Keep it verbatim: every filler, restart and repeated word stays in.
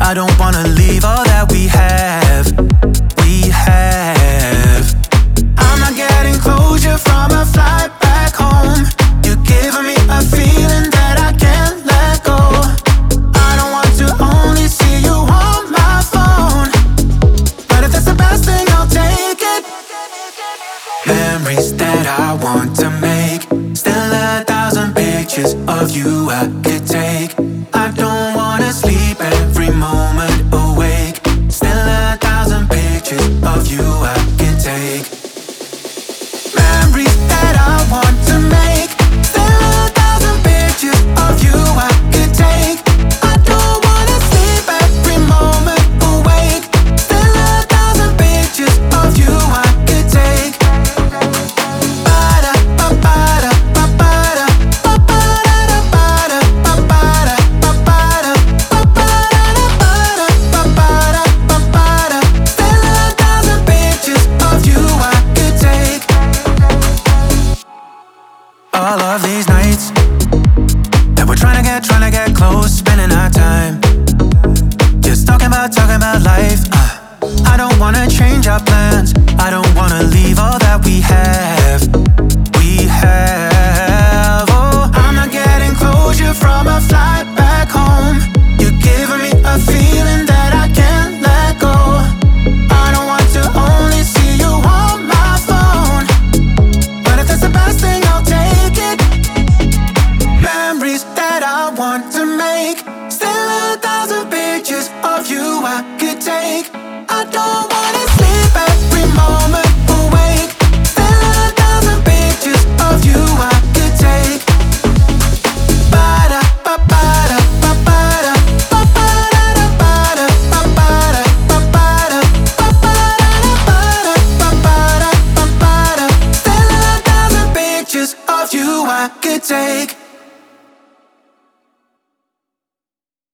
I don't wanna leave all that we have, we have. I'm not getting closure from a flight back home. You're giving me a feeling that I can't let go. I don't want to only see you on my phone, but if that's the best thing, I'll take it. Memories that I want to make, still a thousand pictures of you I could take. I don't wanna sleep every moment awake, still a thousand pictures of you I can take. Memories that I want to make, still a thousand pictures of you I could take. I don't wanna sleep every moment awake, still a thousand pictures of you I could take. Ba-da, ba-ba-da, ba-ba-da, ba-ba-da, ba-ba-da, ba-ba-da, ba-ba-da, ba-ba-da, ba-ba-da, ba-ba-da. Still a thousand pictures of you I could take. All of these nights that we're trying to get, trying to get close, spending our time just talking about, talking about life. uh, I don't wanna change our plans, I don't wanna leave all that we have, we have. Oh, I'm not getting closure from a flight back home. You're giving me a feeling that I can't let go. I don't want to only see you on my phone, but if that's the best thing, I'll take it. Memories that I want to make, still a thousand pictures of you I could take. I don't wanna sleep every moment awake, still a thousand pictures of you I could take. Ba-da, ba-ba-da, ba-ba-da, ba-ba-da, ba-ba-da, ba-ba-da, ba-ba-da, ba-ba-da, ba-ba-da, ba-ba-da. Still a thousand pictures of you I could take.